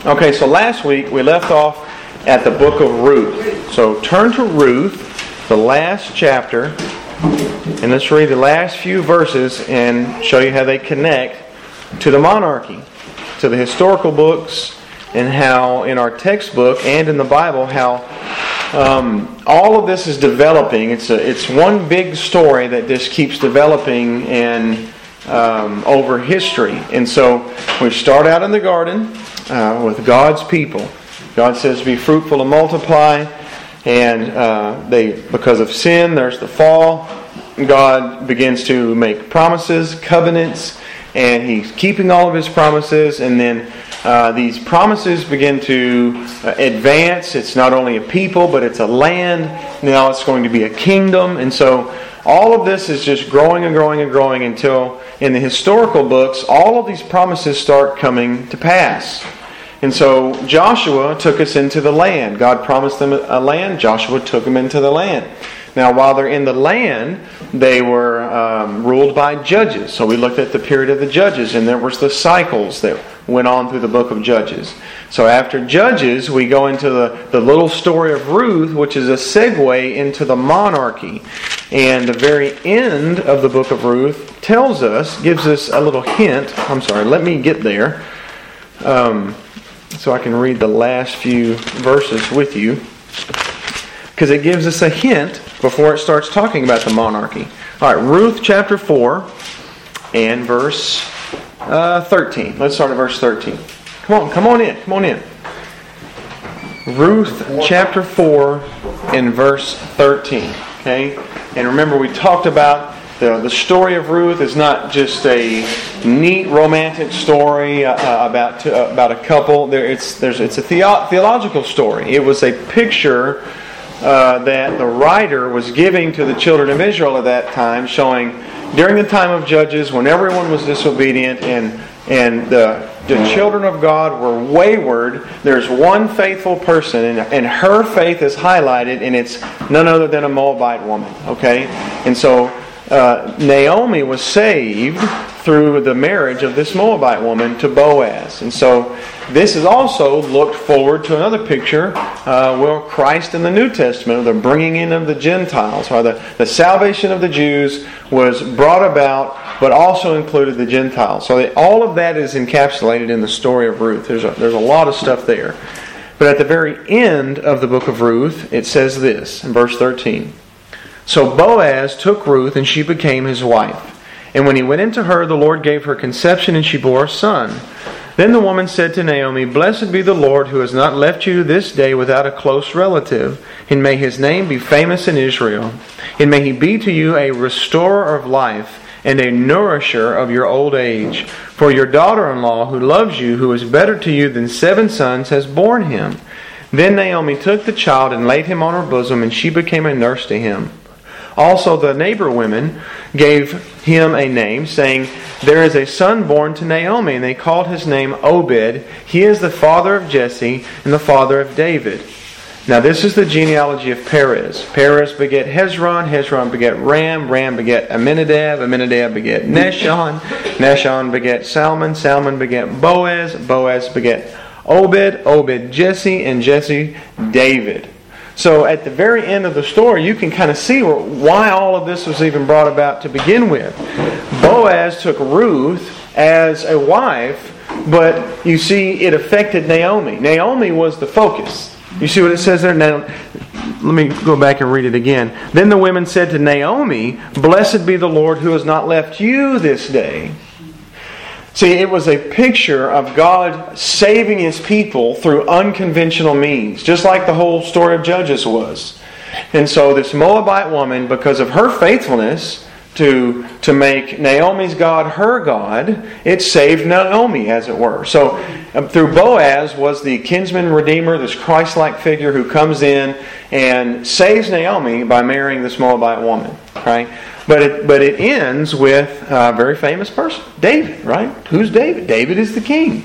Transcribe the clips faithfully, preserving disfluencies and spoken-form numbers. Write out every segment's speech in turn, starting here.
Okay, so last week we left off at the book of Ruth. So turn to Ruth, the last chapter, and let's read the last few verses and show you how they connect to the monarchy, to the historical books, and how in our textbook and in the Bible, how um, all of this is developing. It's a, it's one big story that just keeps developing and um, over history. And so we start out in the garden uh, with God's people. God says, "Be fruitful and multiply," and uh, they because of sin, there's the fall. God begins to make promises, covenants, and He's keeping all of His promises, and then Uh, these promises begin to uh, advance. It's not only a people, but it's a land. Now it's going to be a kingdom. And so all of this is just growing and growing and growing until in the historical books, all of these promises start coming to pass. And so Joshua took us into the land. God promised them a land. Joshua took them into the land. Now, while they're in the land, they were um, ruled by judges. So we looked at the period of the judges, and there was the cycles that went on through the book of Judges. So after Judges, we go into the, the little story of Ruth, which is a segue into the monarchy. And the very end of the book of Ruth tells us, gives us a little hint. I'm sorry, let me get there. Um, so I can read the last few verses with you. Because it gives us a hint before it starts talking about the monarchy. All right, Ruth chapter four and verse uh, thirteen. Let's start at verse thirteen. Come on, come on in, come on in. Ruth chapter four and verse thirteen. Okay? And remember, we talked about the, the story of Ruth is not just a neat romantic story uh, about to, uh, about a couple. There, it's there's it's a theo- theological story. It was a picture Uh, that the writer was giving to the children of Israel at that time, showing during the time of Judges, when everyone was disobedient and and the, the children of God were wayward, there's one faithful person, and, and her faith is highlighted, and it's none other than a Moabite woman. Okay, and so uh, Naomi was saved through the marriage of this Moabite woman to Boaz. And so this is also looked forward to another picture, uh, well, Christ in the New Testament, the bringing in of the Gentiles, or the, the salvation of the Jews was brought about, but also included the Gentiles. So that all of that is encapsulated in the story of Ruth. There's a, there's a lot of stuff there. But at the very end of the book of Ruth, it says this, in verse thirteen. "So Boaz took Ruth, and she became his wife. And when he went into her, the Lord gave her conception, and she bore a son. Then the woman said to Naomi, 'Blessed be the Lord, who has not left you this day without a close relative, and may His name be famous in Israel. And may He be to you a restorer of life, and a nourisher of your old age. For your daughter-in-law, who loves you, who is better to you than seven sons, has borne him.' Then Naomi took the child and laid him on her bosom, and she became a nurse to him. Also the neighbor women gave him a name, saying, 'There is a son born to Naomi,' and they called his name Obed. He is the father of Jesse and the father of David. Now this is the genealogy of Perez. Perez beget Hezron, Hezron beget Ram, Ram beget Amminadab, Amminadab beget Nahshon, Nahshon beget Salmon, Salmon beget Boaz, Boaz beget Obed, Obed Jesse, and Jesse David." So at the very end of the story, you can kind of see why all of this was even brought about to begin with. Boaz took Ruth as a wife, but you see it affected Naomi. Naomi was the focus. You see what it says there? Now, let me go back and read it again. "Then the women said to Naomi, 'Blessed be the Lord who has not left you this day.'" See, it was a picture of God saving His people through unconventional means, just like the whole story of Judges was. And so this Moabite woman, because of her faithfulness to, to make Naomi's God her God, it saved Naomi, as it were. So um, through Boaz was the kinsman redeemer, this Christ-like figure who comes in and saves Naomi by marrying this Moabite woman, right? But it, but it ends with a very famous person, David, right? Who's David? David is the king.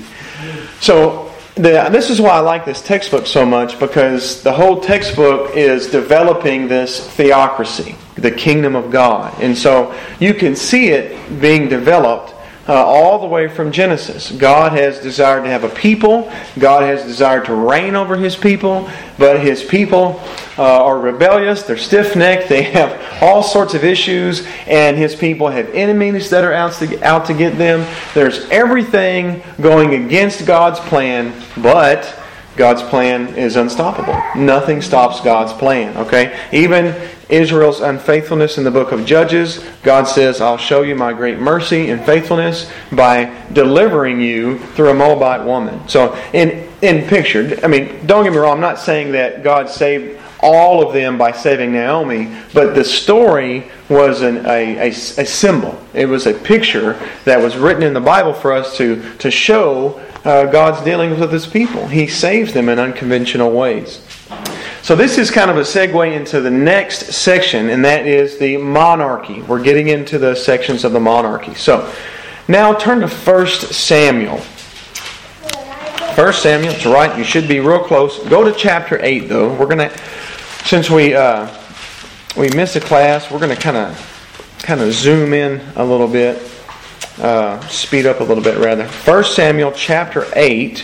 So the, this is why I like this textbook so much, because the whole textbook is developing this theocracy, the kingdom of God. And so you can see it being developed uh, all the way from Genesis. God has desired to have a people. God has desired to reign over His people. But His people uh, are rebellious. They're stiff-necked. They have all sorts of issues. And His people have enemies that are out to, out to get them. There's everything going against God's plan, but God's plan is unstoppable. Nothing stops God's plan. Okay? Even Israel's unfaithfulness in the book of Judges, God says, I'll show you my great mercy and faithfulness by delivering you through a Moabite woman. So, in in picture, I mean, don't get me wrong, I'm not saying that God saved all of them by saving Naomi, but the story was an, a, a, a symbol. It was a picture that was written in the Bible for us to, to show uh, God's dealings with His people. He saves them in unconventional ways. So this is kind of a segue into the next section, and that is the monarchy. We're getting into the sections of the monarchy. So now turn to First Samuel. First Samuel, it's right, you should be real close. Go to chapter eight, though. We're going to, since we uh, we missed a class, we're going to kind of kind of zoom in a little bit, uh, speed up a little bit rather. First Samuel chapter eight.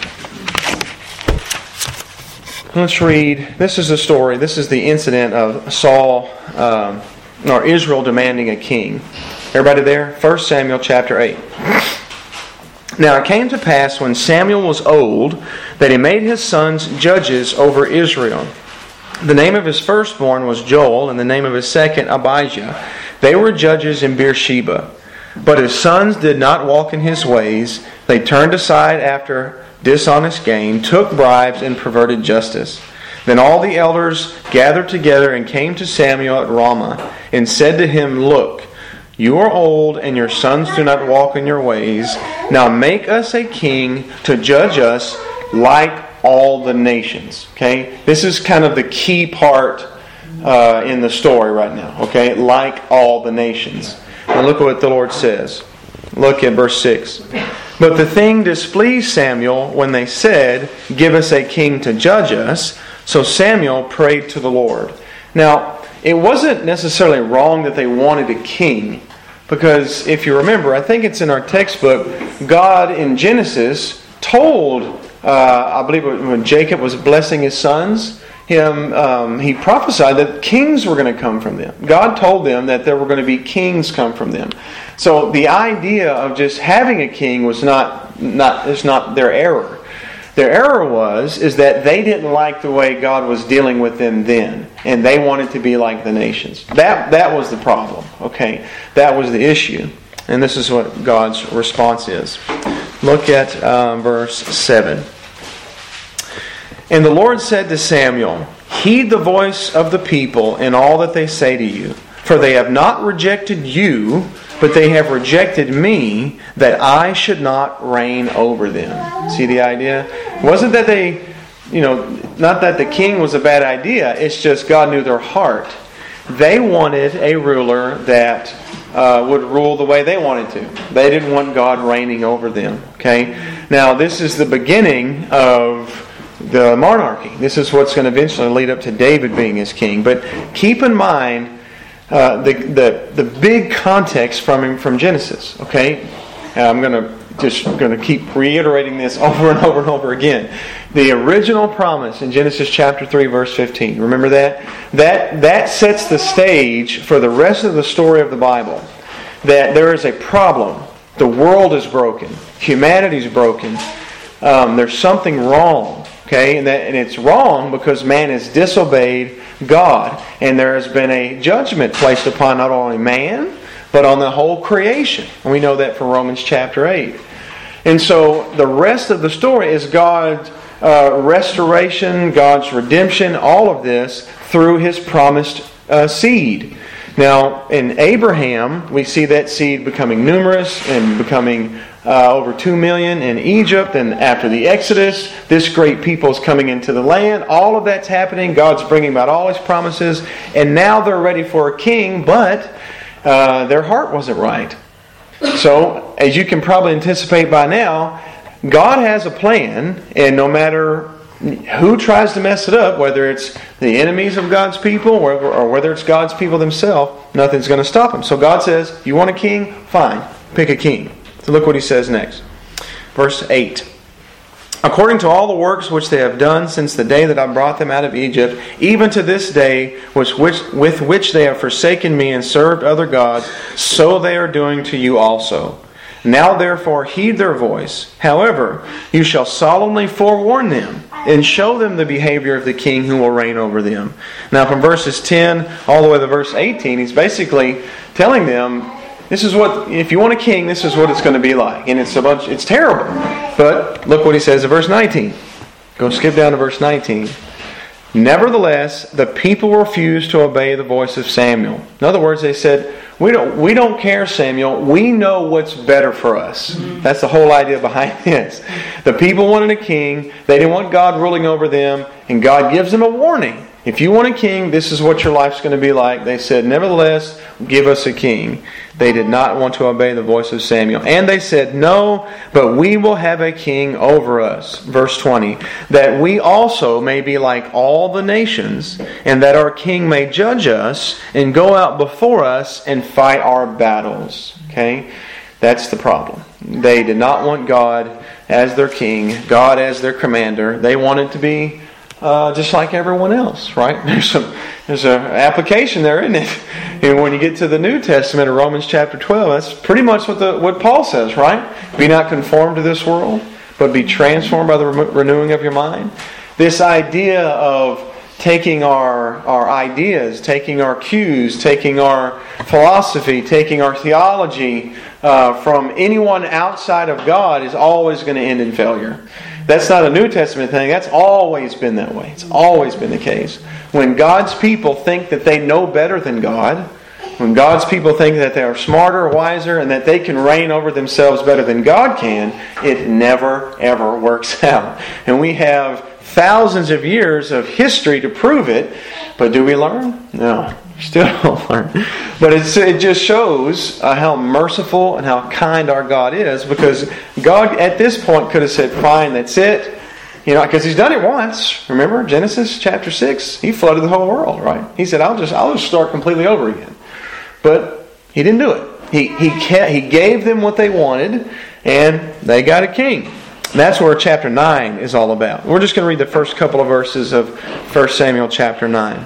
Let's read. This is the story. This is the incident of Saul um, or Israel demanding a king. Everybody there? First Samuel chapter eight. Now it came to pass when Samuel was old that he made his sons judges over Israel. The name of his firstborn was Joel, and the name of his second Abijah. They were judges in Beersheba. But his sons did not walk in his ways. They turned aside after dishonest gain, took bribes, and perverted justice. Then all the elders gathered together and came to Samuel at Ramah, and said to him, Look, you are old, and your sons do not walk in your ways. Now make us a king to judge us like all the nations. Okay? This is kind of the key part uh, in the story right now. Okay? Like all the nations. Now look at what the Lord says. Look at verse six. But the thing displeased Samuel when they said, Give us a king to judge us. So Samuel prayed to the Lord. Now, it wasn't necessarily wrong that they wanted a king. Because if you remember, I think it's in our textbook, God in Genesis told, uh, I believe when Jacob was blessing his sons, him um, he prophesied that kings were going to come from them. God told them that there were going to be kings come from them. So the idea of just having a king was not not is not their error. Their error was is that they didn't like the way God was dealing with them then, and they wanted to be like the nations. That that was the problem. Okay, that was the issue, and this is what God's response is. Look at um, verse seven. And the Lord said to Samuel, Heed the voice of the people in all that they say to you, for they have not rejected you, but they have rejected me, that I should not reign over them. See the idea? It wasn't that they, you know, not that the king was a bad idea, it's just God knew their heart. They wanted a ruler that uh, would rule the way they wanted to. They didn't want God reigning over them. Okay? Now, this is the beginning of the monarchy. This is what's going to eventually lead up to David being his king. But keep in mind uh, the, the the big context from him from Genesis. Okay, and I'm going to just going to keep reiterating this over and over and over again. The original promise in Genesis chapter three, verse fifteen. Remember that? That that sets the stage for the rest of the story of the Bible. That there is a problem. The world is broken. Humanity is broken. Um, there's something wrong. Okay, and, that, and it's wrong because man has disobeyed God, and there has been a judgment placed upon not only man, but on the whole creation. And we know that from Romans chapter eight. And so the rest of the story is God's uh, restoration, God's redemption, all of this through His promised uh, seed. Now, in Abraham, we see that seed becoming numerous and becoming uh, over two million in Egypt. And after the Exodus, this great people is coming into the land. All of that's happening. God's bringing about all His promises. And now they're ready for a king, but uh, their heart wasn't right. So, as you can probably anticipate by now, God has a plan, and no matter who tries to mess it up, whether it's the enemies of God's people or, or whether it's God's people themselves, nothing's going to stop them. So God says, you want a king? Fine. Pick a king. So look what he says next. Verse eight. According to all the works which they have done since the day that I brought them out of Egypt, even to this day, which, which, with which they have forsaken me and served other gods, so they are doing to you also. Now therefore heed their voice. However, you shall solemnly forewarn them, and show them the behavior of the king who will reign over them. Now from verses ten all the way to verse eighteen, he's basically telling them, this is what, if you want a king, this is what it's going to be like. And it's a bunch, it's terrible. But look what he says in verse nineteen. Go skip down to verse nineteen. Nevertheless, the people refused to obey the voice of Samuel. In other words, they said, we don't, we don't care, Samuel. We know what's better for us. That's the whole idea behind this. The people wanted a king. They didn't want God ruling over them. And God gives them a warning. If you want a king, this is what your life's going to be like. They said, nevertheless, give us a king. They did not want to obey the voice of Samuel. And they said, no, but we will have a king over us. Verse twenty. That we also may be like all the nations, and that our king may judge us and go out before us and fight our battles. Okay? That's the problem. They did not want God as their king, God as their commander. They wanted to be Uh, just like everyone else, right? There's some there's an application there, isn't it? And when you get to the New Testament of Romans chapter twelve, that's pretty much what the what Paul says, right? Be not conformed to this world, but be transformed by the re- renewing of your mind. This idea of taking our our ideas, taking our cues, taking our philosophy, taking our theology uh, from anyone outside of God is always going to end in failure. That's not a New Testament thing. That's always been that way. It's always been the case. When God's people think that they know better than God, when God's people think that they are smarter, wiser, and that they can reign over themselves better than God can, it never, ever works out. And we have thousands of years of history to prove it, but do we learn? No. Still don't learn. But it's, it just shows uh, how merciful and how kind our God is, because God at this point could have said, fine, that's it. You know, because He's done it once. Remember Genesis chapter six? He flooded the whole world, right? He said, I'll just I'll just start completely over again. But He didn't do it. He he kept, He gave them what they wanted, and they got a king. And that's where chapter nine is all about. We're just going to read the first couple of verses of First Samuel chapter nine.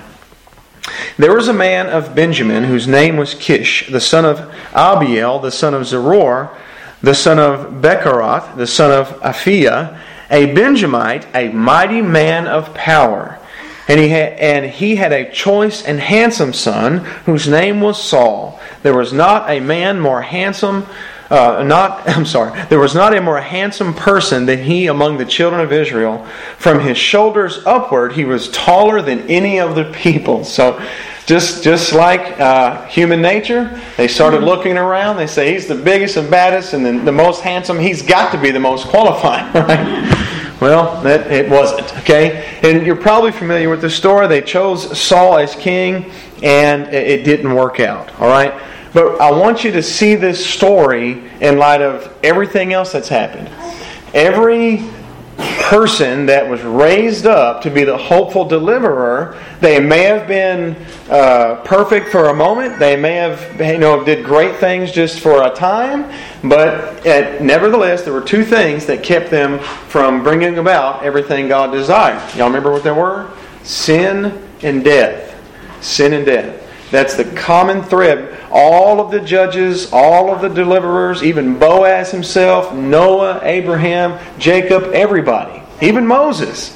There was a man of Benjamin whose name was Kish, the son of Abiel, the son of Zeror, the son of Bechorath, the son of Aphiah, a Benjamite, a mighty man of power. And he had, and he had a choice and handsome son whose name was Saul. There was not a man more handsome Uh, not, I'm sorry, there was not a more handsome person than he among the children of Israel. From his shoulders upward, he was taller than any of the people. So, just just like uh, human nature, they started looking around. They say he's the biggest and baddest and the, the most handsome. He's got to be the most qualified, right? Well, that it wasn't. Okay, and you're probably familiar with the story. They chose Saul as king, and it didn't work out. All right. But I want you to see this story in light of everything else that's happened. Every person that was raised up to be the hopeful deliverer, they may have been uh, perfect for a moment. They may have, you know, did great things just for a time. But at, nevertheless, there were two things that kept them from bringing about everything God desired. Y'all remember what they were? Sin and death. Sin and death. That's the common thread. All of the judges, all of the deliverers, even Boaz himself, Noah, Abraham, Jacob, everybody, even Moses.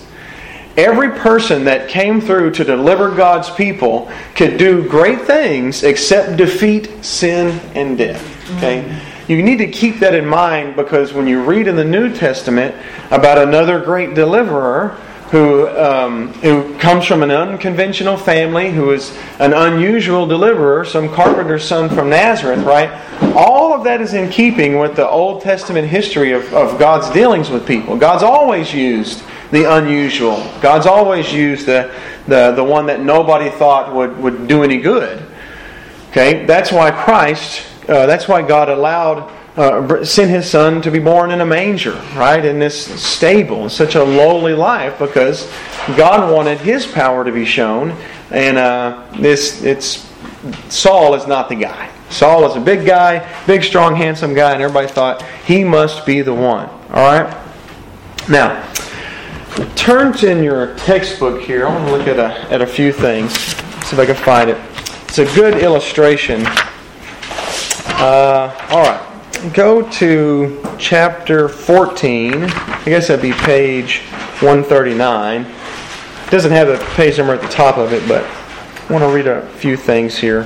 Every person that came through to deliver God's people could do great things except defeat sin and death. Okay? You need to keep that in mind, because when you read in the New Testament about another great deliverer who um, who comes from an unconventional family, who is an unusual deliverer, some carpenter's son from Nazareth, right? All of that is in keeping with the Old Testament history of, of God's dealings with people. God's always used the unusual. God's always used the, the, the one that nobody thought would, would do any good. Okay, that's why Christ, uh, that's why God allowed Uh, sent His Son to be born in a manger, right? In this stable, such a lowly life, because God wanted His power to be shown, and uh, this it's Saul is not the guy. Saul was a big guy, big, strong, handsome guy, and everybody thought he must be the one. All right? Now, turn to in your textbook here. I want to look at a, at a few things. See if I can find it. It's a good illustration. Uh, all right. Go to chapter fourteen. I guess that'd be page one thirty-nine. It doesn't have the page number at the top of it, but I want to read a few things here.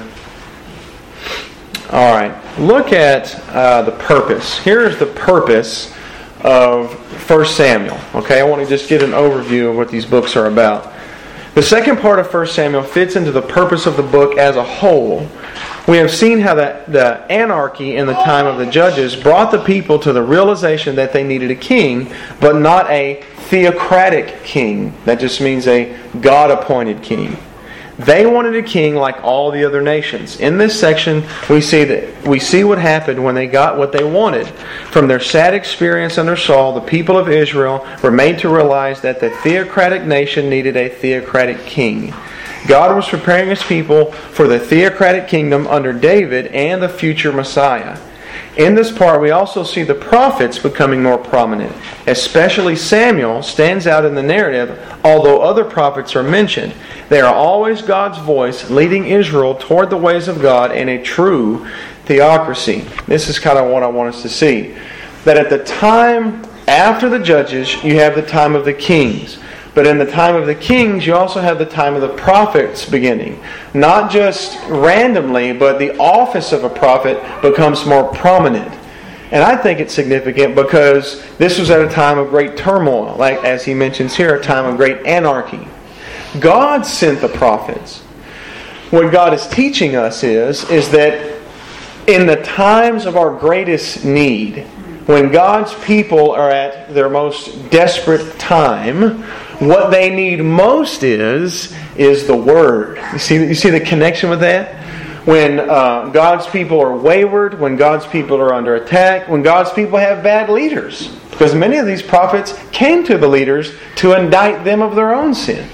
All right. Look at uh, the purpose. Here's the purpose of First Samuel. Okay, I want to just get an overview of what these books are about. The second part of First Samuel fits into the purpose of the book as a whole. We have seen how the, the anarchy in the time of the judges brought the people to the realization that they needed a king, but not a theocratic king. That just means a God-appointed king. They wanted a king like all the other nations. In this section, we see that we see what happened when they got what they wanted. From their sad experience under Saul, the people of Israel were made to realize that the theocratic nation needed a theocratic king. God was preparing His people for the theocratic kingdom under David and the future Messiah. In this part, we also see the prophets becoming more prominent. Especially Samuel stands out in the narrative, although other prophets are mentioned. They are always God's voice leading Israel toward the ways of God and a true theocracy. This is kind of what I want us to see. That at the time after the judges, you have the time of the kings. But in the time of the kings, you also have the time of the prophets beginning. Not just randomly, but the office of a prophet becomes more prominent. And I think it's significant because this was at a time of great turmoil. Like as he mentions here, a time of great anarchy. God sent the prophets. What God is teaching us is, is that in the times of our greatest need, when God's people are at their most desperate time, what they need most is, is the Word. You see, you see the connection with that? When uh, God's people are wayward, when God's people are under attack, when God's people have bad leaders. Because many of these prophets came to the leaders to indict them of their own sin.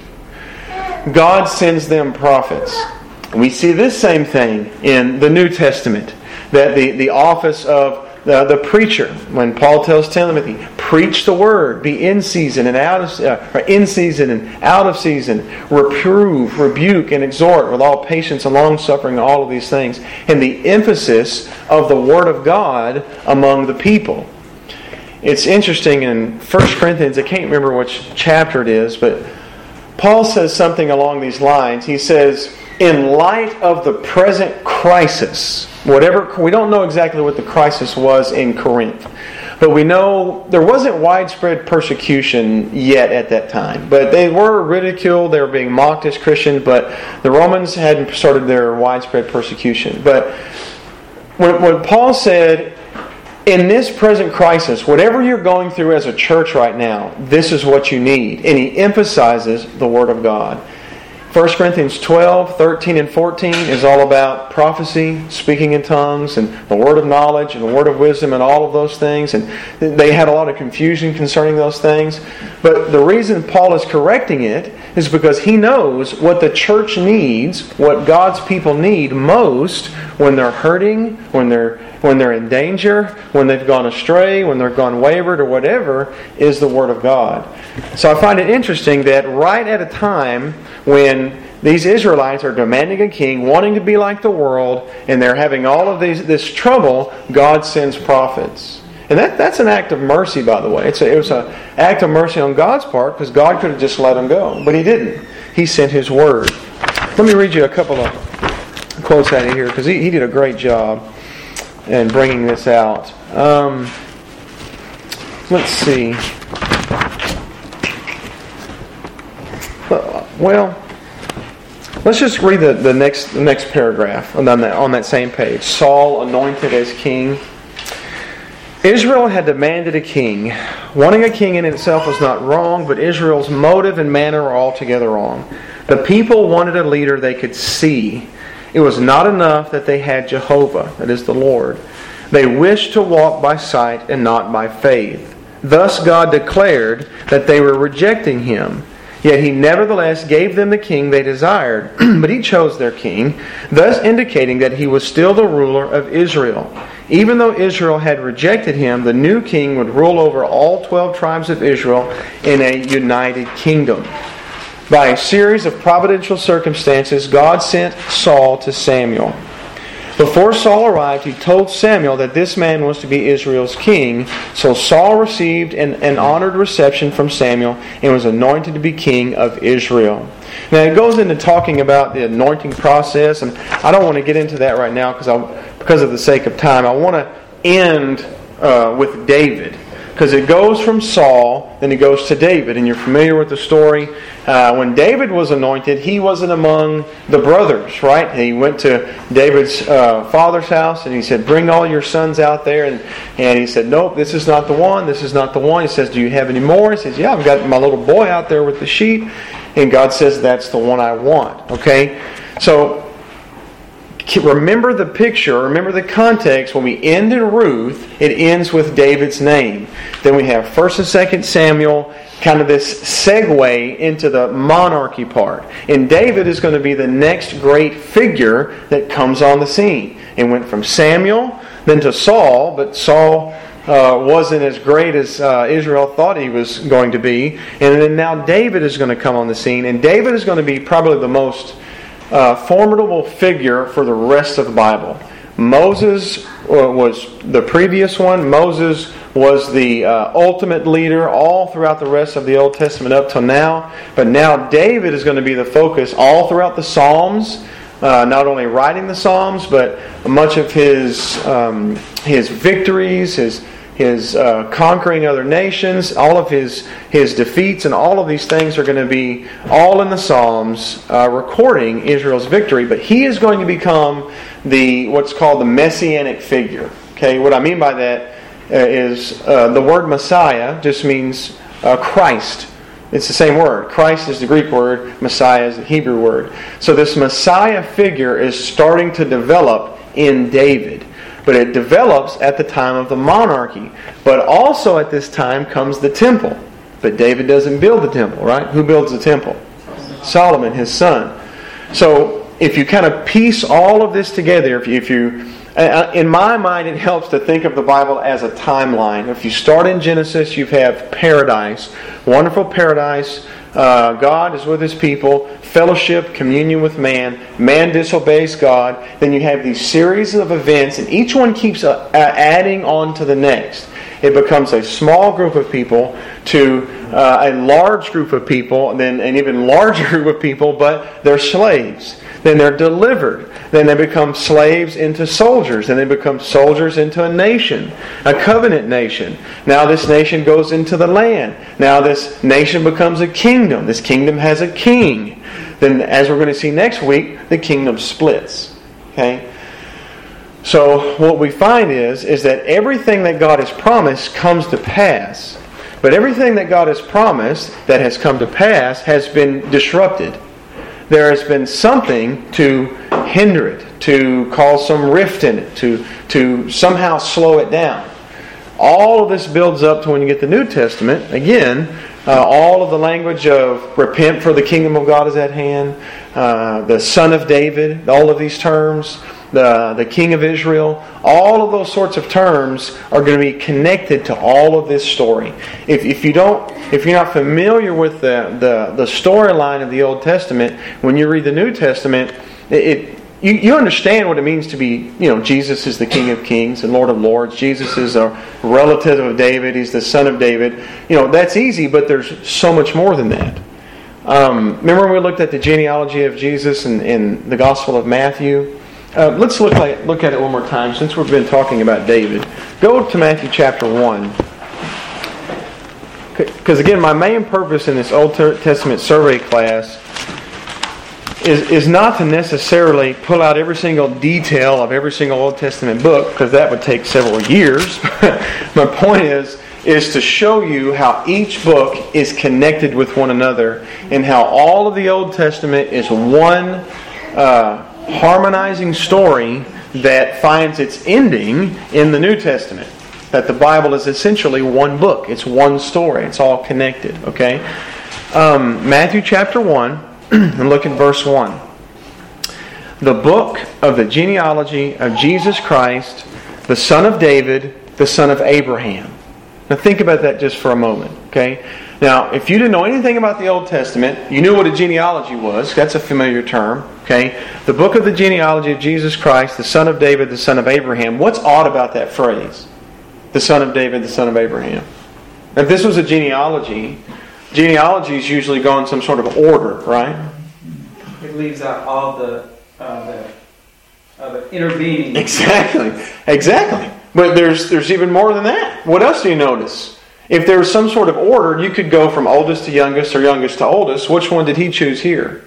God sends them prophets. We see this same thing in the New Testament. That the, the office of the, the preacher, when Paul tells Timothy, preach the word, be in season and out of uh, or in season and out of season, reprove, rebuke, and exhort with all patience and long suffering, all of these things. And the emphasis of the Word of God among the people. It's interesting in First Corinthians, I can't remember which chapter it is, but Paul says something along these lines. He says, in light of the present crisis, whatever, we don't know exactly what the crisis was in Corinth, but we know there wasn't widespread persecution yet at that time. But they were ridiculed, they were being mocked as Christians, but the Romans hadn't started their widespread persecution. But when, when Paul said, in this present crisis, whatever you're going through as a church right now, this is what you need. And he emphasizes the Word of God. First Corinthians twelve, thirteen, and fourteen is all about prophecy, speaking in tongues, and the word of knowledge, and the word of wisdom, and all of those things. And they had a lot of confusion concerning those things. But the reason Paul is correcting it is because he knows what the church needs, what God's people need most when they're hurting, when they're when they're in danger, when they've gone astray, when they're gone wayward, or whatever, is the Word of God. So I find it interesting that right at a time when these Israelites are demanding a king, wanting to be like the world, and they're having all of these, this trouble, God sends prophets. And that, that's an act of mercy, by the way. It's a, it was an act of mercy on God's part, because God could have just let them go. But He didn't. He sent His Word. Let me read you a couple of quotes out of here, because he, he did a great job in bringing this out. Um, let's see. Well, let's just read the, the next the next paragraph on that, on that same page. Saul anointed as king. Israel had demanded a king. Wanting a king in itself was not wrong, but Israel's motive and manner were altogether wrong. The people wanted a leader they could see. It was not enough that they had Jehovah, that is the Lord. They wished to walk by sight and not by faith. Thus God declared that they were rejecting Him. Yet he nevertheless gave them the king they desired, but he chose their king, thus indicating that he was still the ruler of Israel. Even though Israel had rejected him, the new king would rule over all twelve tribes of Israel in a united kingdom. By a series of providential circumstances, God sent Saul to Samuel. Before Saul arrived, he told Samuel that this man was to be Israel's king. So Saul received an, an honored reception from Samuel and was anointed to be king of Israel. Now it goes into talking about the anointing process, and I don't want to get into that right now because I, because of the sake of time. I want to end uh, with David. Because it goes from Saul, then it goes to David. And you're familiar with the story. Uh, when David was anointed, he wasn't among the brothers, right? He went to David's uh, father's house and he said, bring all your sons out there. And, and he said, nope, this is not the one. This is not the one. He says, do you have any more? He says, yeah, I've got my little boy out there with the sheep. And God says, that's the one I want. Okay? So, remember the picture, remember the context. When we end in Ruth, it ends with David's name. Then we have First and Second Samuel, kind of this segue into the monarchy part. And David is going to be the next great figure that comes on the scene. It went from Samuel, then to Saul, but Saul uh, wasn't as great as uh, Israel thought he was going to be. And then now David is going to come on the scene. And David is going to be probably the most Uh, formidable figure for the rest of the Bible. Moses uh, was the previous one. Moses was the uh, ultimate leader all throughout the rest of the Old Testament up till now. But now David is going to be the focus all throughout the Psalms. Uh, not only writing the Psalms, but much of his um, his victories, his his uh, conquering other nations, all of his his defeats, and all of these things are going to be all in the Psalms, uh, recording Israel's victory. But he is going to become the what's called the messianic figure. Okay, what I mean by that uh, is uh, the word Messiah just means uh, Christ. It's the same word. Christ is the Greek word. Messiah is the Hebrew word. So this Messiah figure is starting to develop in David. But it develops at the time of the monarchy. But also at this time comes the temple. But David doesn't build the temple, right? Who builds the temple? Solomon, his son. So if you kind of piece all of this together, if you, if you in my mind, it helps to think of the Bible as a timeline. If you start in Genesis, you have paradise, wonderful paradise. Uh, God is with His people, fellowship, communion with man. Man disobeys God. Then you have these series of events, and each one keeps uh, adding on to the next. It becomes a small group of people to uh, a large group of people, and then an even larger group of people, but they're slaves. Then they're delivered. Then they become slaves into soldiers. Then they become soldiers into a nation, a covenant nation. Now this nation goes into the land. Now this nation becomes a kingdom. This kingdom has a king. Then, as we're going to see next week, the kingdom splits. Okay? So what we find is, is that everything that God has promised comes to pass. But everything that God has promised that has come to pass has been disrupted. There has been something to hinder it, to cause some rift in it, to, to somehow slow it down. All of this builds up to when you get the New Testament. Again, uh, all of the language of repent for the kingdom of God is at hand, uh, the Son of David, all of these terms, the, the King of Israel, all of those sorts of terms are going to be connected to all of this story. If, if you don't, if you're not familiar with the, the, the storyline of the Old Testament, when you read the New Testament, it, it you, you understand what it means to be, you know, Jesus is the King of Kings and Lord of Lords. Jesus is a relative of David. He's the son of David. You know, that's easy, but there's so much more than that. Um, remember when we looked at the genealogy of Jesus in, in the Gospel of Matthew? Uh, let's look at, look at it one more time since we've been talking about David. Go to Matthew chapter one. Because again, my main purpose in this Old Testament survey class is, is not to necessarily pull out every single detail of every single Old Testament book, because that would take several years. My point is, is to show you how each book is connected with one another, and how all of the Old Testament is one uh, harmonizing story that finds its ending in the New Testament. That the Bible is essentially one book. It's one story. It's all connected. Okay? um, Matthew chapter one, and look at verse one. The book of the genealogy of Jesus Christ, the son of David, the son of Abraham. Now think about that just for a moment, okay? Now, if you didn't know anything about the Old Testament, you knew what a genealogy was. That's a familiar term, okay? The book of the genealogy of Jesus Christ, the son of David, the son of Abraham. What's odd about that phrase? The son of David, the son of Abraham. If this was a genealogy, genealogies usually go in some sort of order, right? It leaves out all the, uh, the, uh, the intervening. Exactly, exactly. But there's there's even more than that. What else do you notice? If there was some sort of order, you could go from oldest to youngest or youngest to oldest. Which one did he choose here?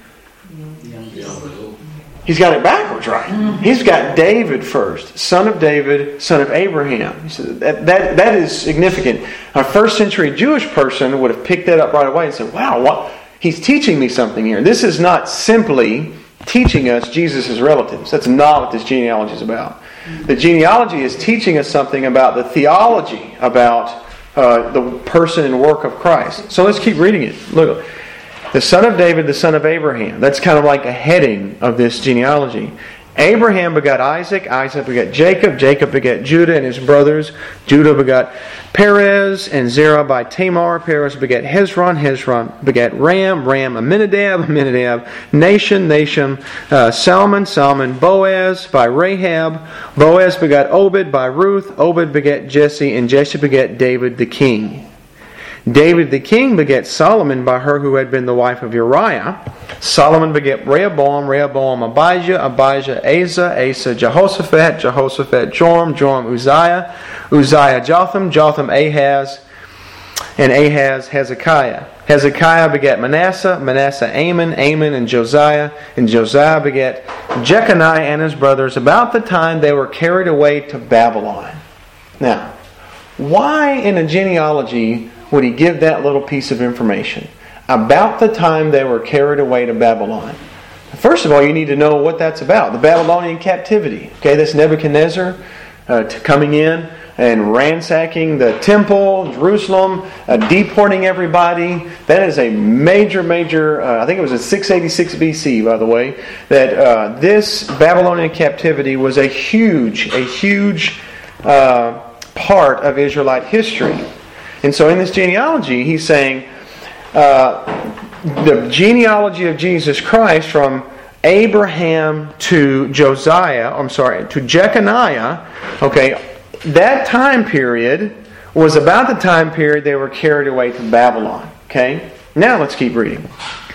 He's got it backwards, right? He's got David first, son of David, son of Abraham. He said that, that, that is significant. A first century Jewish person would have picked that up right away and said, wow, what? He's teaching me something here. This is not simply teaching us Jesus' relatives. That's not what this genealogy is about. The genealogy is teaching us something about the theology about uh, the person and work of Christ. So let's keep reading it. Look. The son of David, the son of Abraham. That's kind of like a heading of this genealogy. Abraham begot Isaac. Isaac begot Jacob. Jacob begot Judah and his brothers. Judah begot Perez and Zerah by Tamar. Perez begat Hezron. Hezron begat Ram. Ram Amminadab. Amminadab Nahshon. Nahshon uh, Salmon. Salmon Boaz by Rahab. Boaz begot Obed by Ruth. Obed begat Jesse. And Jesse begat David the king. David the king begat Solomon by her who had been the wife of Uriah. Solomon begat Rehoboam, Rehoboam Abijah, Abijah Asa, Asa Jehoshaphat, Jehoshaphat Joram, Joram Uzziah, Uzziah Jotham, Jotham Ahaz, and Ahaz Hezekiah. Hezekiah begat Manasseh, Manasseh Amon, Amon and Josiah, and Josiah begat Jeconiah and his brothers about the time they were carried away to Babylon. Now, why in a genealogy would he give that little piece of information? About the time they were carried away to Babylon. First of all, you need to know what that's about. The Babylonian captivity. Okay, that's Nebuchadnezzar uh, coming in and ransacking the temple, Jerusalem, uh, deporting everybody. That is a major, major, uh, I think it was in six eighty-six B C, by the way, that uh, this Babylonian captivity was a huge, a huge uh, part of Israelite history. And so in this genealogy, he's saying uh, the genealogy of Jesus Christ from Abraham to Josiah, I'm sorry, to Jeconiah, okay, that time period was about the time period they were carried away to Babylon. Okay? Now let's keep reading.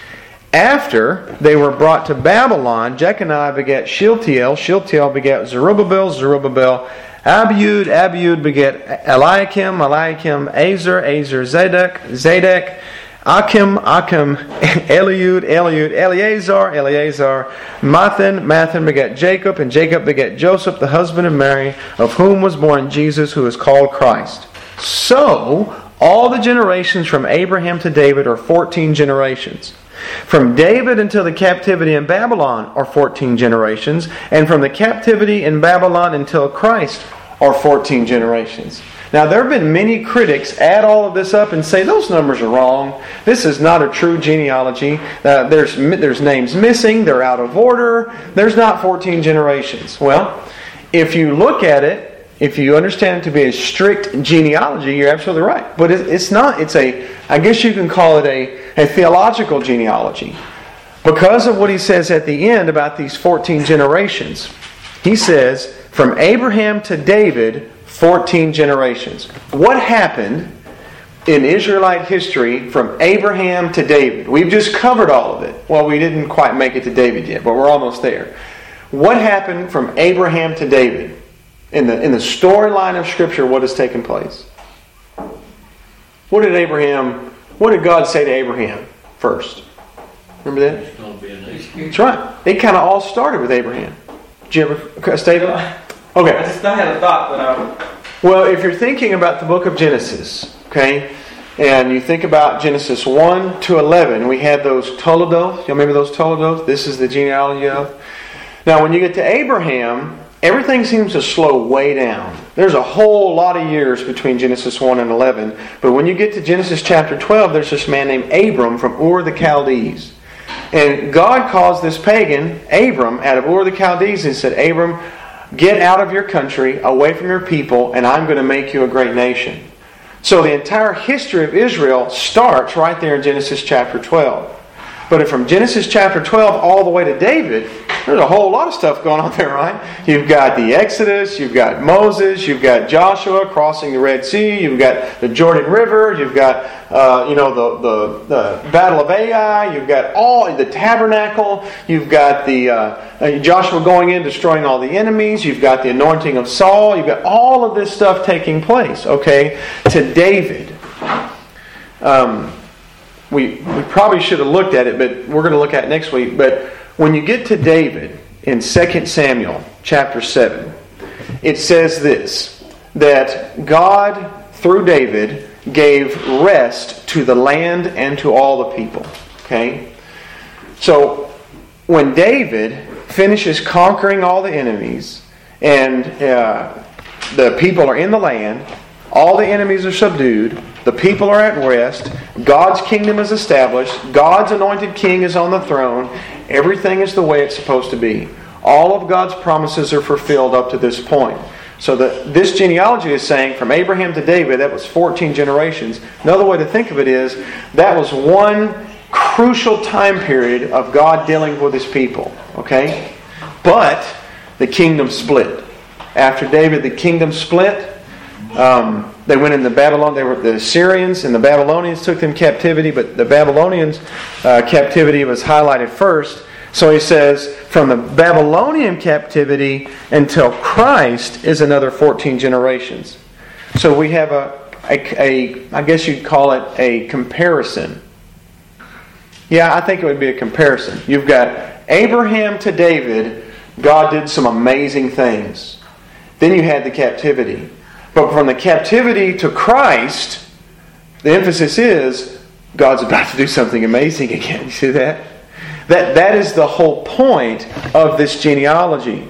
After they were brought to Babylon, Jeconiah begat Shealtiel, Shealtiel begat Zerubbabel, Zerubbabel Abiud, Abiud begat Eliakim, Eliakim Azar, Azar Zadok, Zadok Achim, Achim Eliud, Eliud Eleazar, Eleazar Mathan, Mathan begat Jacob, and Jacob begat Joseph, the husband of Mary, of whom was born Jesus, who is called Christ. So, all the generations from Abraham to David are fourteen generations. From David until the captivity in Babylon are fourteen generations, and from the captivity in Babylon until Christ are fourteen generations. Now, there have been many critics add all of this up and say those numbers are wrong. This is not a true genealogy. Uh, there's there's names missing. They're out of order. There's not fourteen generations. Well, if you look at it, if you understand it to be a strict genealogy, you're absolutely right. But it, it's not. It's a, I guess you can call it a, a theological genealogy. Because of what he says at the end about these fourteen generations. He says, from Abraham to David, fourteen generations. What happened in Israelite history from Abraham to David? We've just covered all of it. Well, we didn't quite make it to David yet, but we're almost there. What happened from Abraham to David? In the in the storyline of Scripture, what has taken place? What did Abraham, what did God say to Abraham first? Remember that? It's going to be a nation. That's right. It kind of all started with Abraham. Did you ever, Stephen? Okay. I just I had a thought, but I... Well, if you're thinking about the book of Genesis, okay, and you think about Genesis one to eleven, we had those Toledoth. You remember those Toledoth? This is the genealogy of. Now, when you get to Abraham, everything seems to slow way down. There's a whole lot of years between Genesis one and eleven. But when you get to Genesis chapter twelve, there's this man named Abram from Ur the Chaldees. And God calls this pagan, Abram, out of Ur the Chaldees and said, Abram, get out of your country, away from your people, and I'm going to make you a great nation. So the entire history of Israel starts right there in Genesis chapter twelve. But from Genesis chapter twelve all the way to David, there's a whole lot of stuff going on there, right? You've got the Exodus, you've got Moses, you've got Joshua crossing the Red Sea, you've got the Jordan River, you've got uh, you know the, the the Battle of Ai, you've got all the tabernacle, you've got the uh, Joshua going in destroying all the enemies, you've got the anointing of Saul, you've got all of this stuff taking place. Okay, to David. Um, We, we probably should have looked at it, but we're going to look at it next week. But when you get to David in Second Samuel chapter seven, it says this, that God, through David, gave rest to the land and to all the people. Okay? So, when David finishes conquering all the enemies, and uh, the people are in the land, all the enemies are subdued, the people are at rest, God's kingdom is established, God's anointed king is on the throne, everything is the way it's supposed to be. All of God's promises are fulfilled up to this point. So the, this genealogy is saying from Abraham to David, that was fourteen generations. Another way to think of it is, that was one crucial time period of God dealing with His people. Okay? But the kingdom split. After David, the kingdom split. Um, they went into Babylon. They were the Assyrians and the Babylonians took them captivity, but the Babylonians' uh, captivity was highlighted first. So he says, from the Babylonian captivity until Christ is another fourteen generations. So we have a, a, a I guess you'd call it a comparison. Yeah, I think it would be a comparison. You've got Abraham to David. God did some amazing things. Then you had the captivity. But from the captivity to Christ, the emphasis is God's about to do something amazing again. You see that? That that is the whole point of this genealogy.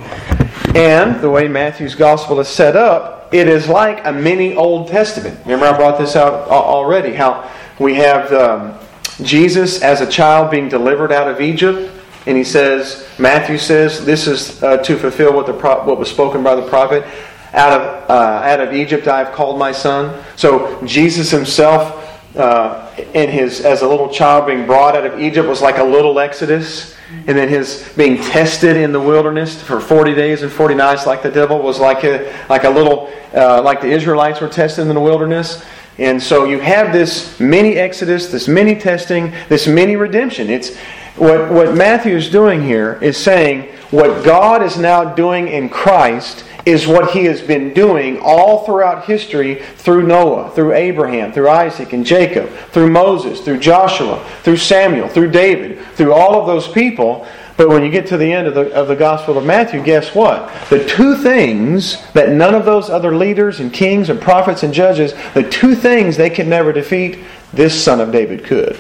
And the way Matthew's Gospel is set up, it is like a mini Old Testament. Remember I brought this out already, how we have um, Jesus as a child being delivered out of Egypt. And he says, Matthew says, this is uh, to fulfill what the pro- what was spoken by the prophet. Out of uh, out of Egypt I have called my son. So Jesus himself, uh, in his as a little child being brought out of Egypt, was like a little Exodus, and then his being tested in the wilderness for forty days and forty nights, like the devil, was like a like a little uh, like the Israelites were tested in the wilderness. And so you have this mini Exodus, this mini testing, this mini redemption. It's what what Matthew is doing here is saying what God is now doing in Christ is what He has been doing all throughout history through Noah, through Abraham, through Isaac and Jacob, through Moses, through Joshua, through Samuel, through David, through all of those people. But when you get to the end of the, of the Gospel of Matthew, guess what? The two things that none of those other leaders and kings and prophets and judges, the two things they could never defeat, this son of David could.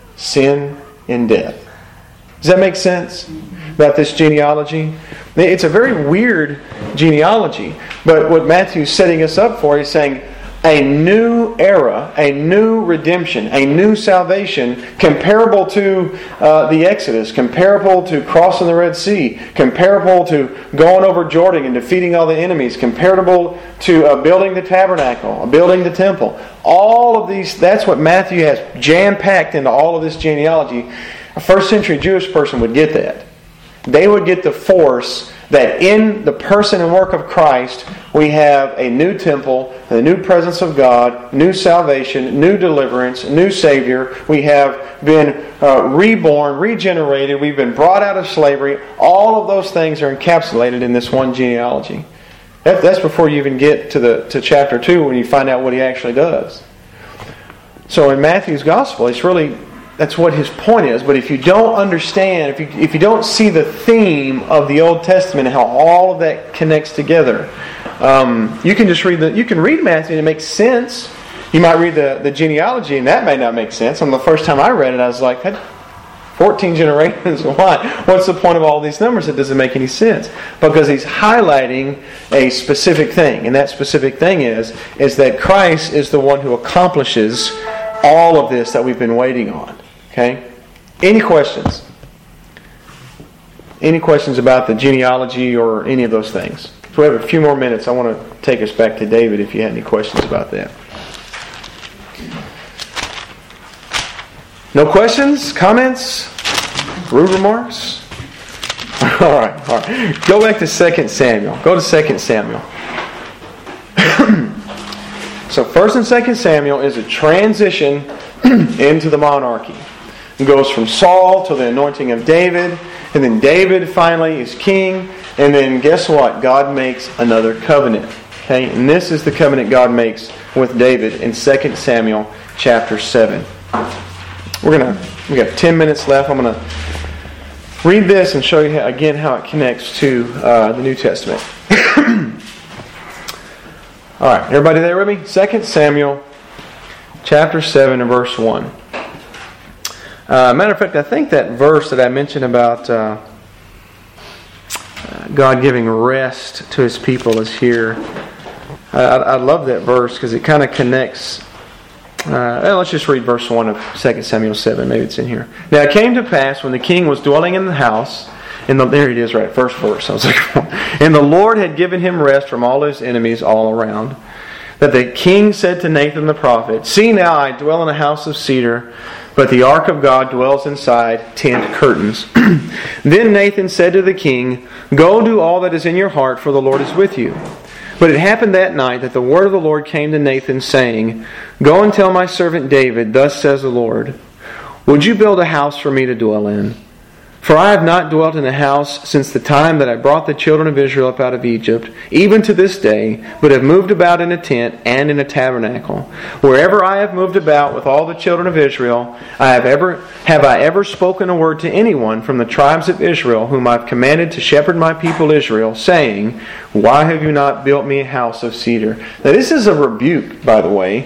Sin and death. Does that make sense about this genealogy? It's a very weird genealogy, but what Matthew's setting us up for, he's saying a new era, a new redemption, a new salvation comparable to uh, the Exodus, comparable to crossing the Red Sea, comparable to going over Jordan and defeating all the enemies, comparable to uh, building the tabernacle, building the temple. All of these, that's what Matthew has jam-packed into all of this genealogy. A first century Jewish person would get that. They would get the force that in the person and work of Christ we have a new temple, a new presence of God, new salvation, new deliverance, new Savior. We have been uh, reborn, regenerated. We've been brought out of slavery. All of those things are encapsulated in this one genealogy. That, that's before you even get to the to chapter two when you find out what He actually does. So in Matthew's Gospel, it's really... that's what his point is. But if you don't understand, if you if you don't see the theme of the Old Testament and how all of that connects together, um, you can just read the you can read Matthew and it makes sense. You might read the, the genealogy and that may not make sense. And the first time I read it, I was like, fourteen generations. Why? What's the point of all these numbers? It doesn't make any sense. Because he's highlighting a specific thing. And that specific thing is, is that Christ is the one who accomplishes all of this that we've been waiting on. Okay? Any questions? Any questions about the genealogy or any of those things? So we have a few more minutes. I want to take us back to David if you had any questions about that. No questions? Comments? Rude remarks? All right, all right. Go back to Second Samuel. Go to Second Samuel. So First and Second Samuel is a transition into the monarchy. It goes from Saul to the anointing of David, and then David finally is king, and then guess what? God makes another covenant. Okay, and this is the covenant God makes with David in Second Samuel chapter seven. We're gonna we got ten minutes left. I'm gonna read this and show you how, again how it connects to uh, the New Testament. All right, everybody there with me? Second Samuel chapter seven and verse one. Uh, matter of fact, I think that verse that I mentioned about uh, God giving rest to His people is here. I, I love that verse because it kind of connects. Uh, well, let's just read verse one of Second Samuel seven. Maybe it's in here. Now it came to pass when the king was dwelling in the house, and the, there it is, right, first verse. I was like, and the Lord had given him rest from all his enemies all around, that the king said to Nathan the prophet, "See now, I dwell in a house of cedar, but the ark of God dwells inside tent curtains." Then Nathan said to the king, "Go do all that is in your heart, for the Lord is with you." But it happened that night that the word of the Lord came to Nathan, saying, "Go and tell my servant David, thus says the Lord, would you build a house for me to dwell in? For I have not dwelt in a house since the time that I brought the children of Israel up out of Egypt, even to this day, but have moved about in a tent and in a tabernacle. Wherever I have moved about with all the children of Israel, I have ever have I ever spoken a word to anyone from the tribes of Israel, whom I have commanded to shepherd my people Israel, saying, why have you not built me a house of cedar?" Now this is a rebuke, by the way.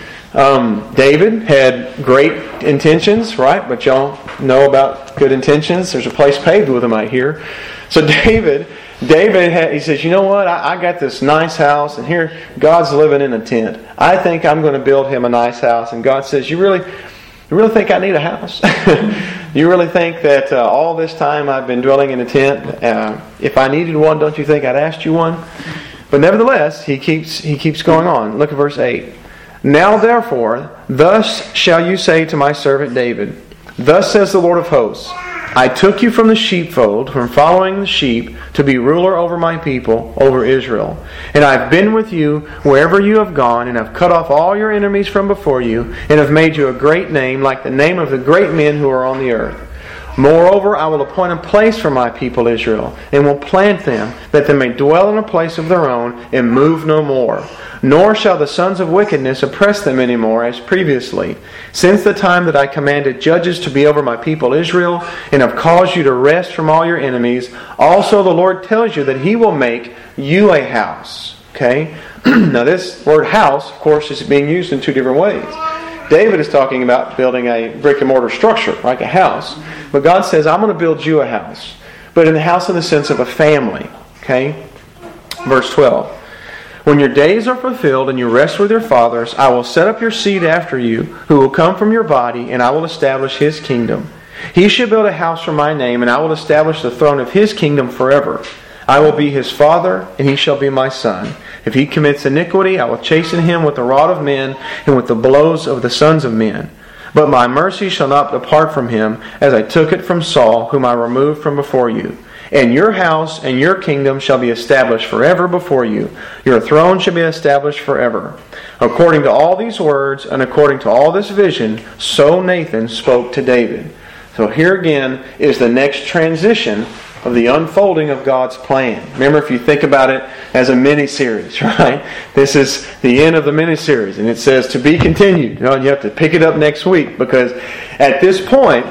Um, David had great intentions, right? But y'all know about good intentions. There's a place paved with them, I hear. So David, David, had, he says, you know what? I, I got this nice house, and here God's living in a tent. I think I'm going to build him a nice house. And God says, you really, you really think I need a house? You really think that uh, all this time I've been dwelling in a tent? Uh, if I needed one, don't you think I'd asked you one? But nevertheless, he keeps he keeps going on. Look at verse eight. "Now therefore, thus shall you say to my servant David, thus says the Lord of hosts, I took you from the sheepfold, from following the sheep, to be ruler over my people, over Israel. And I have been with you wherever you have gone, and have cut off all your enemies from before you, and have made you a great name, like the name of the great men who are on the earth. Moreover, I will appoint a place for my people Israel, and will plant them, that they may dwell in a place of their own, and move no more. Nor shall the sons of wickedness oppress them any more as previously, since the time that I commanded judges to be over my people Israel, and have caused you to rest from all your enemies. Also the Lord tells you that He will make you a house." Okay? Now this word house, of course, is being used in two different ways. David is talking about building a brick and mortar structure, like a house. But God says, I'm going to build you a house. But in the house in the sense of a family. Okay? Verse twelve. "When your days are fulfilled and you rest with your fathers, I will set up your seed after you, who will come from your body, and I will establish his kingdom. He shall build a house for my name, and I will establish the throne of his kingdom forever. I will be his father, and he shall be my son. If he commits iniquity, I will chasten him with the rod of men, and with the blows of the sons of men. But my mercy shall not depart from him, as I took it from Saul, whom I removed from before you. And your house and your kingdom shall be established forever before you. Your throne shall be established forever. According to all these words, and according to all this vision, so Nathan spoke to David." So here again is the next transition of the unfolding of God's plan. Remember, if you think about it as a mini-series, right? This is the end of the mini-series, and it says to be continued. You know, and you have to pick it up next week, because at this point,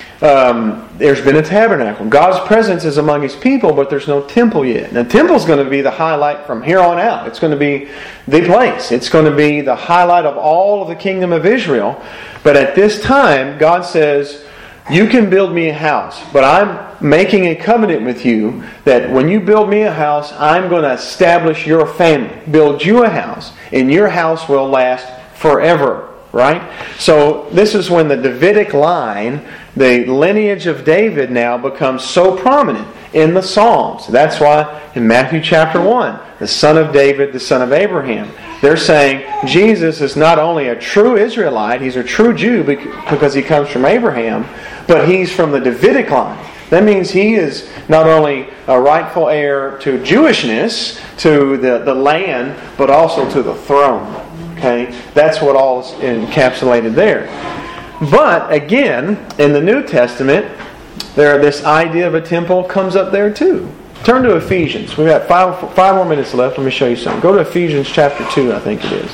um, there's been a tabernacle. God's presence is among His people, but there's no temple yet. Now, the temple is going to be the highlight from here on out. It's going to be the place. It's going to be the highlight of all of the kingdom of Israel. But at this time, God says, You can build me a house, but I'm making a covenant with you that when you build me a house, I'm going to establish your family, build you a house, and your house will last forever. Right? So this is when the Davidic line, the lineage of David now becomes so prominent in the Psalms. That's why in Matthew chapter one, the son of David, the son of Abraham, they're saying Jesus is not only a true Israelite, he's a true Jew because he comes from Abraham, but he's from the Davidic line. That means he is not only a rightful heir to Jewishness, to the, the land, but also to the throne. Okay, that's what all is encapsulated there. But again, in the New Testament, there this idea of a temple comes up there too. Turn to Ephesians. We've got five five more minutes left. Let me show you something. Go to Ephesians chapter two, I think it is.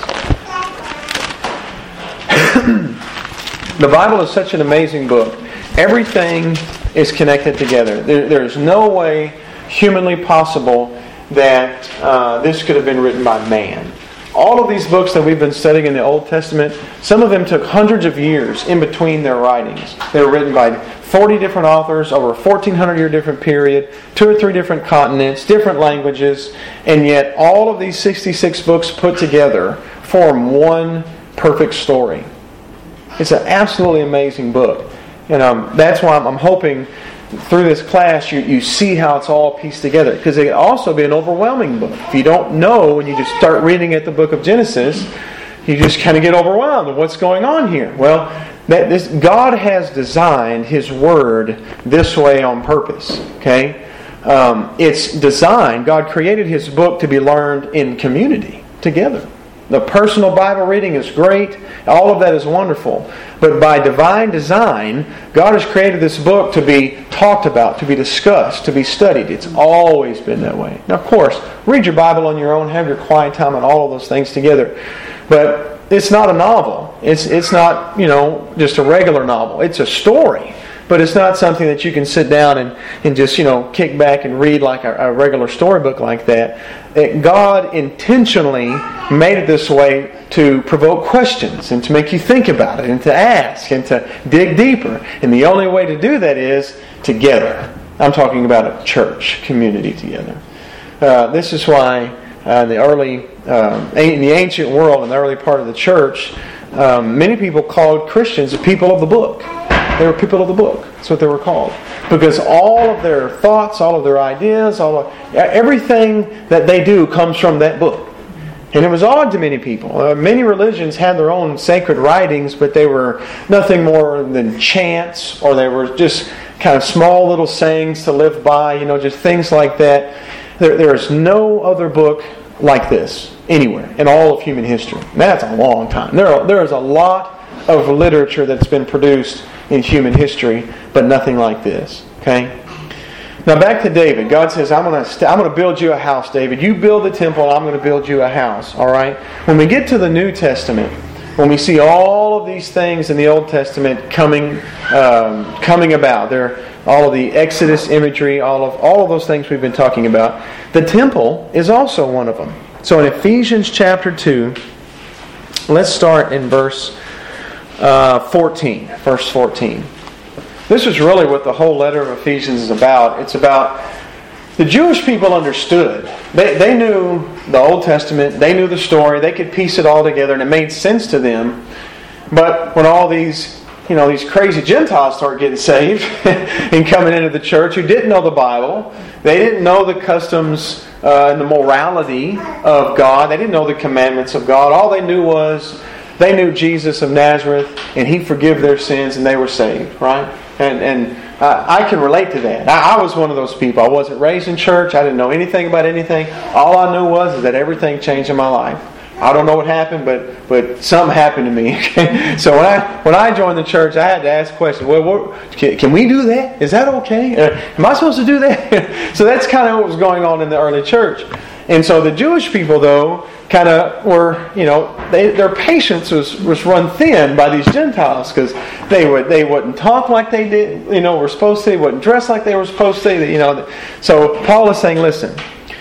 The Bible is such an amazing book. Everything is connected together. There, there's no way humanly possible that uh, this could have been written by man. All of these books that we've been studying in the Old Testament, some of them took hundreds of years in between their writings. They were written by forty different authors over a fourteen hundred year different period, two or three different continents, different languages, and yet all of these sixty-six books put together form one perfect story. It's an absolutely amazing book. And um, that's why I'm, I'm hoping through this class you, you see how it's all pieced together. Because it can also be an overwhelming book. If you don't know when you just start reading at the book of Genesis, you just kind of get overwhelmed with what's going on here. Well, that this God has designed His Word this way on purpose. Okay, um, it's designed. God created His book to be learned in community together. The personal Bible reading is great. All of that is wonderful. But by divine design, God has created this book to be talked about, to be discussed, to be studied. It's always been that way. Now, of course, read your Bible on your own, have your quiet time, and all of those things together. But it's not a novel. It's it's not, you know, just a regular novel. It's a story. But it's not something that you can sit down and, and just, you know, kick back and read like a, a regular storybook like that. It, God intentionally made it this way to provoke questions and to make you think about it and to ask and to dig deeper. And the only way to do that is together. I'm talking about a church community together. Uh, this is why uh, the early, uh, in the ancient world, in the early part of the church, um, many people called Christians the people of the book. They were people of the book. That's what they were called. Because all of their thoughts, all of their ideas, all of, everything that they do comes from that book. And it was odd to many people. Uh, many religions had their own sacred writings, but they were nothing more than chants, or they were just kind of small little sayings to live by, you know, just things like that. There, there is no other book like this anywhere in all of human history. And that's a long time. There, are, there is a lot of literature that's been produced in human history, but nothing like this. Okay? Now back to David. God says, I'm going to st- I'm going to build you a house, David. You build the temple, I'm going to build you a house. All right? When we get to the New Testament, when we see all of these things in the Old Testament coming um, coming about, there, all of the Exodus imagery, all of all of those things we've been talking about, the temple is also one of them. So in Ephesians chapter two, let's start in verse uh, fourteen. Verse fourteen. This is really what the whole letter of Ephesians is about. It's about the Jewish people understood. They, they knew the Old Testament. They knew the story. They could piece it all together, and it made sense to them. But when all these, you know, these crazy Gentiles start getting saved and coming into the church who didn't know the Bible, they didn't know the customs uh, and the morality of God. They didn't know the commandments of God. All they knew was they knew Jesus of Nazareth, and He forgave their sins, and they were saved. Right? And, and uh, I can relate to that. I, I was one of those people. I wasn't raised in church. I didn't know anything about anything. All I knew was is that everything changed in my life. I don't know what happened, but but something happened to me. Okay? So when I when I joined the church, I had to ask questions. Well, what, can, can we do that? Is that okay? Uh, am I supposed to do that? So that's kind of what was going on in the early church. And so the Jewish people, though, kind of were, you know, they, their patience was, was run thin by these Gentiles because they would they wouldn't talk like they did, you know, were supposed to. They wouldn't dress like they were supposed to. You know, so Paul is saying, listen,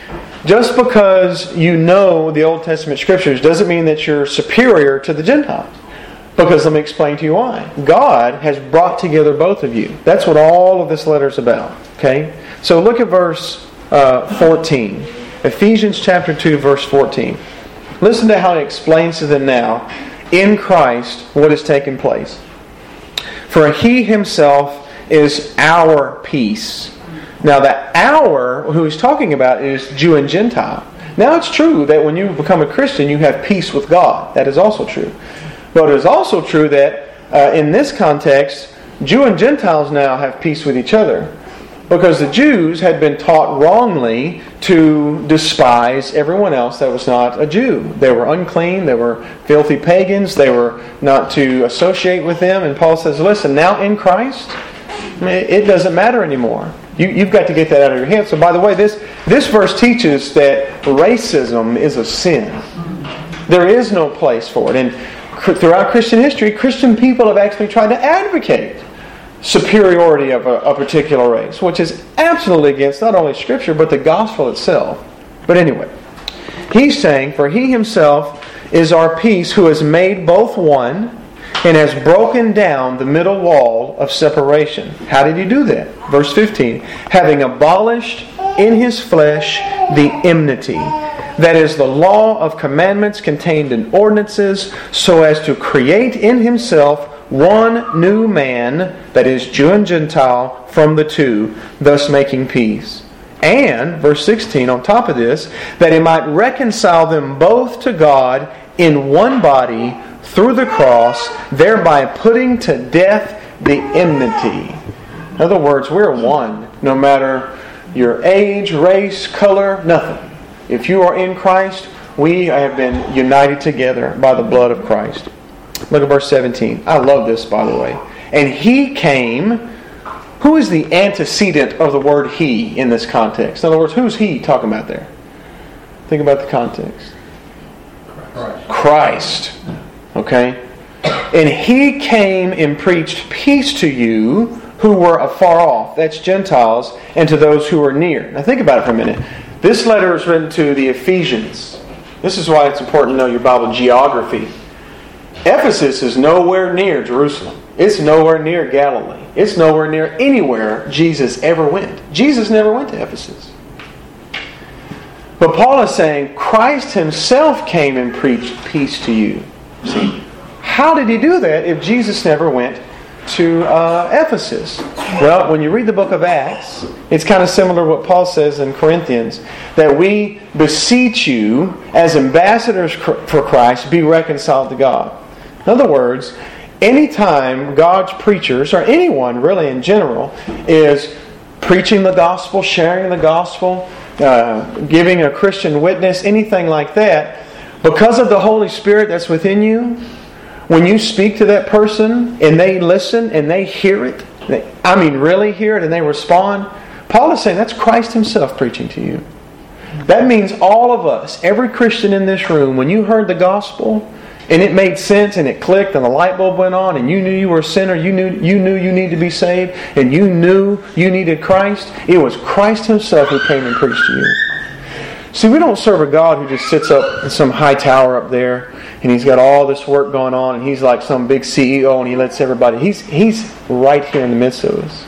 just because you know the Old Testament Scriptures doesn't mean that you're superior to the Gentiles. Because let me explain to you why. God has brought together both of you. That's what all of this letter is about. Okay? So look at verse uh, fourteen. Ephesians chapter two, verse fourteen. Listen to how he explains to them now, in Christ, what has taken place. For He Himself is our peace. Now that our, who he's talking about, is Jew and Gentile. Now it's true that when you become a Christian, you have peace with God. That is also true. But it is also true that uh, in this context, Jew and Gentiles now have peace with each other. Because the Jews had been taught wrongly to despise everyone else that was not a Jew. They were unclean, they were filthy pagans, they were not to associate with them. And Paul says, listen, now in Christ, it doesn't matter anymore. You, you've got to get that out of your head. So by the way, this, this verse teaches that racism is a sin. There is no place for it. And throughout Christian history, Christian people have actually tried to advocate superiority of a, a particular race, which is absolutely against not only Scripture, but the gospel itself. But anyway, he's saying, for He Himself is our peace, who has made both one, and has broken down the middle wall of separation. How did He do that? Verse fifteen, having abolished in His flesh the enmity, that is the law of commandments contained in ordinances, so as to create in Himself one new man, that is Jew and Gentile, from the two, thus making peace. And, verse sixteen, on top of this, that He might reconcile them both to God in one body through the cross, thereby putting to death the enmity. In other words, we're one, no matter your age, race, color, nothing. If you are in Christ, we have been united together by the blood of Christ. Look at verse seventeen. I love this, by the way. And He came. Who is the antecedent of the word He in this context? In other words, who's He talking about there? Think about the context. Christ. Christ. Okay? And He came and preached peace to you who were afar off. That's Gentiles. And to those who are near. Now think about it for a minute. This letter is written to the Ephesians. This is why it's important to know your Bible geography. Ephesus is nowhere near Jerusalem. It's nowhere near Galilee. It's nowhere near anywhere Jesus ever went. Jesus never went to Ephesus. But Paul is saying Christ Himself came and preached peace to you. See, how did He do that if Jesus never went to uh, Ephesus? Well, when you read the book of Acts, it's kind of similar to what Paul says in Corinthians, that we beseech you as ambassadors for Christ, be reconciled to God. In other words, anytime God's preachers, or anyone really in general, is preaching the gospel, sharing the gospel, uh, giving a Christian witness, anything like that, because of the Holy Spirit that's within you, when you speak to that person and they listen and they hear it, they, I mean really hear it and they respond, Paul is saying that's Christ Himself preaching to you. That means all of us, every Christian in this room, when you heard the gospel and it made sense and it clicked and the light bulb went on and you knew you were a sinner, you knew you knew you needed to be saved, and you knew you needed Christ, it was Christ Himself who came and preached to you. See, we don't serve a God who just sits up in some high tower up there and He's got all this work going on and He's like some big C E O and He lets everybody... He's, he's right here in the midst of us.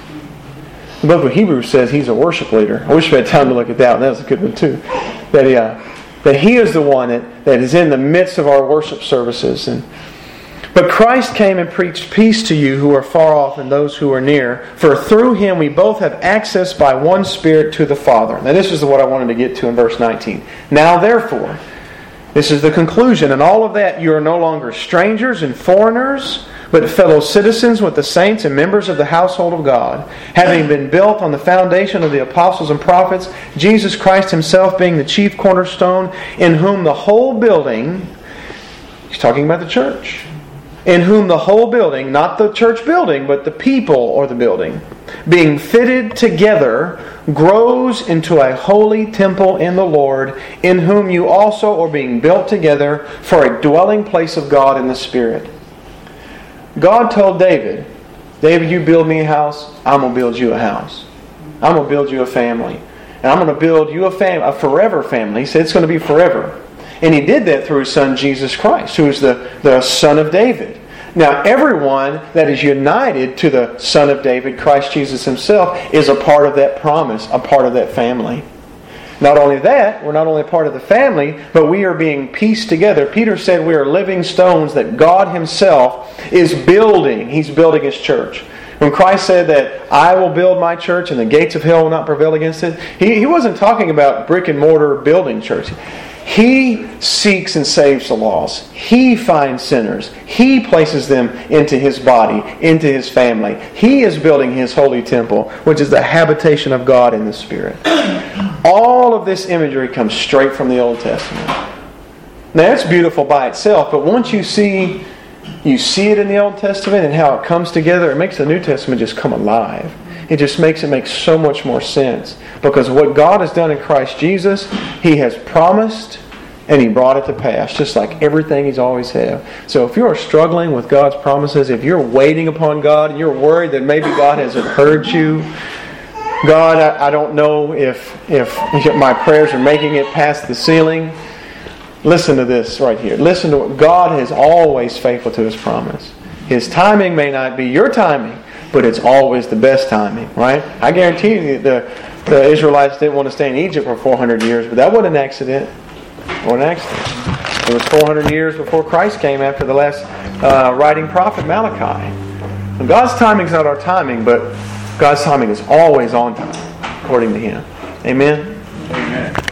The book of Hebrews says He's a worship leader. I wish we had time to look at that one. That was a good one too. That He, uh, that he is the one that, that is in the midst of our worship services. And But Christ came and preached peace to you who are far off and those who are near. For through Him we both have access by one Spirit to the Father. Now this is what I wanted to get to in verse nineteen. Now therefore, this is the conclusion. In all of that you are no longer strangers and foreigners, but fellow citizens with the saints and members of the household of God, having been built on the foundation of the apostles and prophets, Jesus Christ Himself being the chief cornerstone, in whom the whole building... He's talking about the church. In whom the whole building, not the church building, but the people or the building, being fitted together, grows into a holy temple in the Lord, in whom you also are being built together for a dwelling place of God in the Spirit. God told David, David, you build me a house, I'm going to build you a house. I'm going to build you a family. And I'm going to build you a fam- a forever family. He said it's going to be forever. And He did that through His Son Jesus Christ, who is the, the Son of David. Now, everyone that is united to the Son of David, Christ Jesus Himself, is a part of that promise, a part of that family. Not only that, we're not only a part of the family, but we are being pieced together. Peter said we are living stones that God Himself is building. He's building His church. When Christ said that I will build my church and the gates of hell will not prevail against it, He, he wasn't talking about brick and mortar building church. He seeks and saves the lost. He finds sinners. He places them into His body, into His family. He is building His holy temple, which is the habitation of God in the Spirit. All of this imagery comes straight from the Old Testament. Now, that's beautiful by itself, but once you see you see it in the Old Testament and how it comes together, it makes the New Testament just come alive. It just makes it make so much more sense. Because what God has done in Christ Jesus, He has promised and He brought it to pass, just like everything He's always had. So if you're struggling with God's promises, if you're waiting upon God and you're worried that maybe God hasn't heard you, God, I, I don't know if, if my prayers are making it past the ceiling. Listen to this right here. Listen to what God is always faithful to His promise. His timing may not be your timing, but it's always the best timing, right? I guarantee you the, the Israelites didn't want to stay in Egypt for four hundred years, but that wasn't an accident. Or an accident. It was four hundred years before Christ came after the last uh, writing prophet Malachi. And God's timing is not our timing, but God's timing is always on time, according to Him. Amen? Amen.